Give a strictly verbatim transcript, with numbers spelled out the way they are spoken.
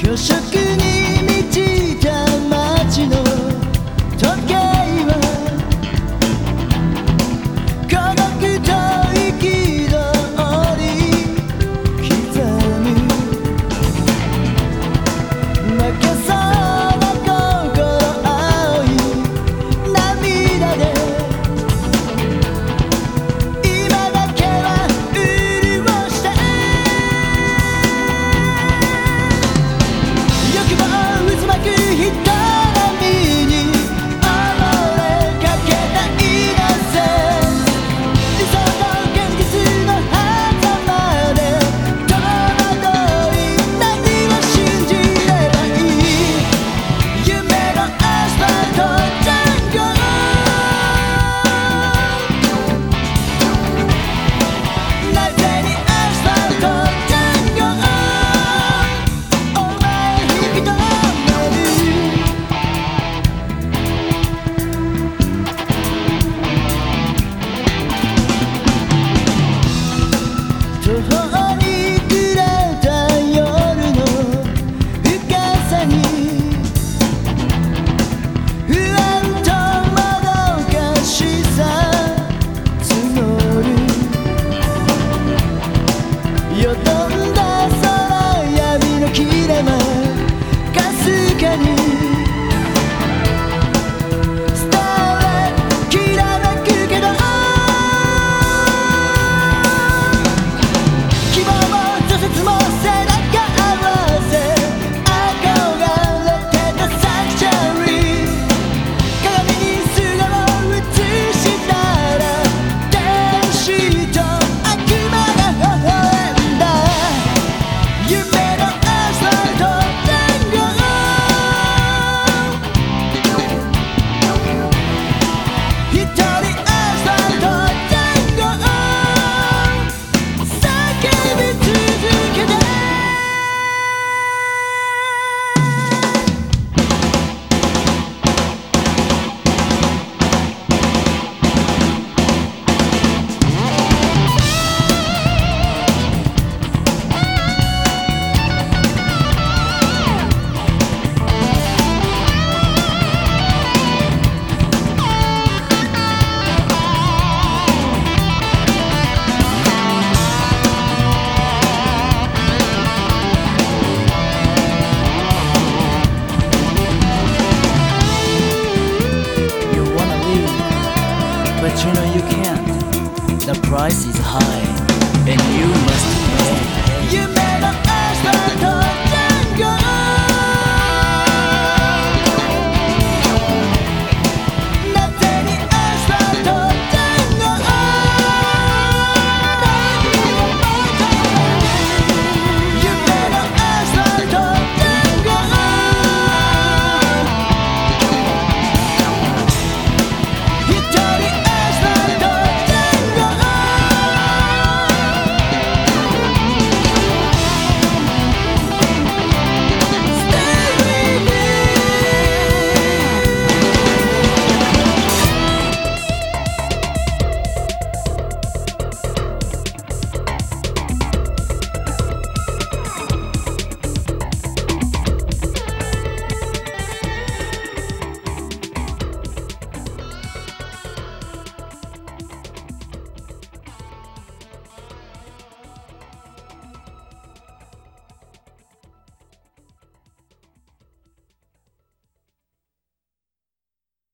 虚飾に満ちた街の時計は孤独と憤り刻む負けそうな心青い涙で今だけは潤して欲望渦巻く人波に溺れかけたイノセンス理想と現実の狭間で戸惑い何を信じればいい夢のアスファルトジャンゴなぜにアスファルトジャンゴお前引き止める途方に暮れた夜の深さに不安ともどかしさ募るよどんだ空闇の切れ間かすかにスターはきらめくけど希望も挫折も背中合わせ憧れてたサンクチュアリー鏡に素顔映したら天使と悪魔が微笑んだ夢のアスファルトジャンゴ一人アスファルトジャンゴ叫び続けて You wanna leave, but you know you can't. The price is high.